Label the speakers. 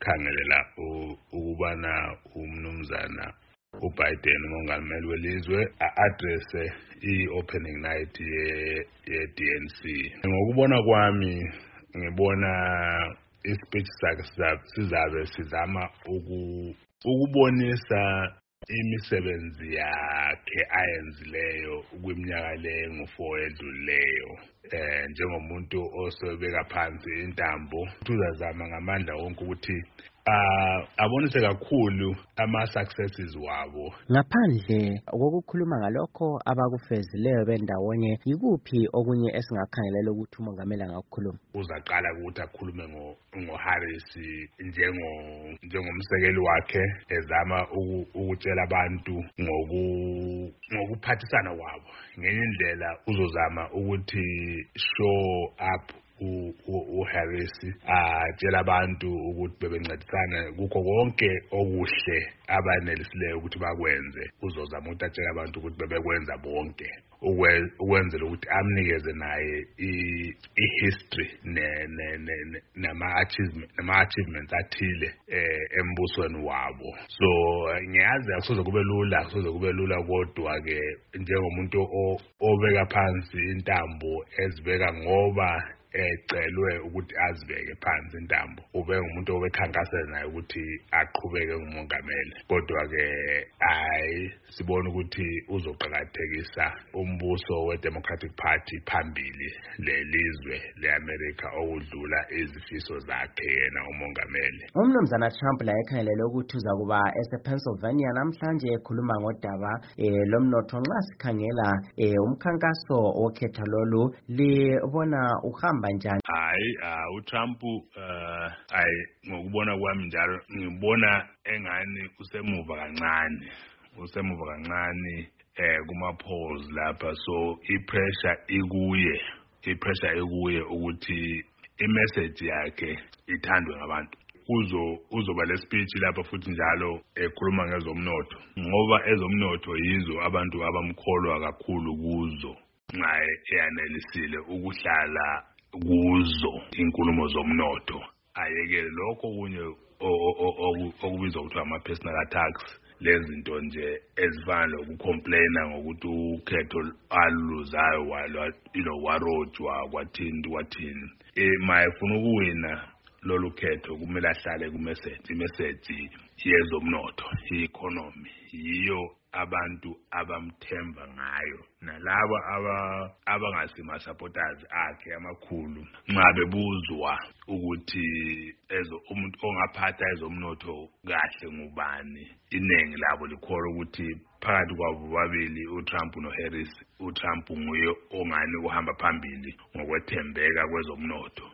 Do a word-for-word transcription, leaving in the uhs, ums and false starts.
Speaker 1: ukukhangelela ukubana umnumzana uBiden umongameli welizwe a-addresse i-opening night ye-D N C. Ngokubona kwami ngibona ispeech sakhe sizabe sizama ukubonisa imisebenzi yakhe ayenzileyo kwiminyaka lengu-four edlulileyo eh njengomuntu osobeka phansi intambo uzazama ngamandla wonke ukuthi Uh, abonise kakhulu ama-successes wabo.
Speaker 2: Ngaphandle kokukhuluma ngalokho abakufezileyo bendawonye, yikuphi okunye esingakhangelela ukuthi umongameli angakukhuluma?
Speaker 1: Uzaqala ukuthi akhulume ngo-Harris njengo njengomsekeli wakhe ezama ukutshela abantu ngokuphathisana kwabo. Ngenye indlela uzozama ukuthi show up uHarris atshela abantu ukuthi bebencedisana kukho konke okuhle abanelisileyo ukuthi bakwenze. Uzozama ukuthi atshela abantu ukuthi bebekwenza bonke ukwenzela ukuthi amnikeze naye i-history nama-achievements athile embusweni wabo. So ngiyazi akusoze kube lula akusoze kube lula kodwa-ke njengomuntu obeka phansi intambo ezibeka ngoba ecelwe ukuthi azibeke phansi intambo ube ngumuntu obekhankasela naye ukuthi aqhubeke ngumongameli. Kodwa-ke hayi sibona ukuthi uzoqakathekisa umbuso we-Democratic Party phambili lelizwe le-America okudlula izifiso zakhe yena umongameli.
Speaker 2: Umnumzana Trump la ekhangelele ukuthi uzakuba ese-Pennsylvania namhlanje ekhuluma ngodaba eh, lomnotho. Nxa sikhangela eh, umkhankaso wokhetho lolu libona uhamba njani?
Speaker 1: Hayi uh, uTrump uh, hayi ngokubona kwami njalo ngibona engani usemuva kancane usemuva kancane eh kuma polls lapha. So ipressure ikuye ipressure ikuye ukuthi imessage yakhe ithandwe ngabantu. Uzo uzoba le speech lapha futhi njalo ekhuluma ngezomnotho ngoba ezomnotho yizo abantu abamkholwa kakhulu kuzo nxa eyanelisile ukuhlala kuzo inkulumo zomnotho. Ayekele lokho kunye okubizwa ukuthi ama-personal attacks, lezinto nje ezifana lokucomplaina ngokuthi ukhetho aluzayo walo you know warojwa kwathini kwathini. Eh mayefuna ukuwina lolu khetho kumele ahlale kumessage imessage yezomnotho, i-economy yiyo abantu abamthemba ngayo. Nalabo aba abangasima supporters akhe amakhulu nxa bebuzwa ukuthi ezo umuntu ongaphatha ezomnotho kahle ngubani, inengi labo likholwa ukuthi phakathi kwabo babili uTrump noHarris uTrump nguye ongani uhamba phambili ngokwethembeka kwezomnotho.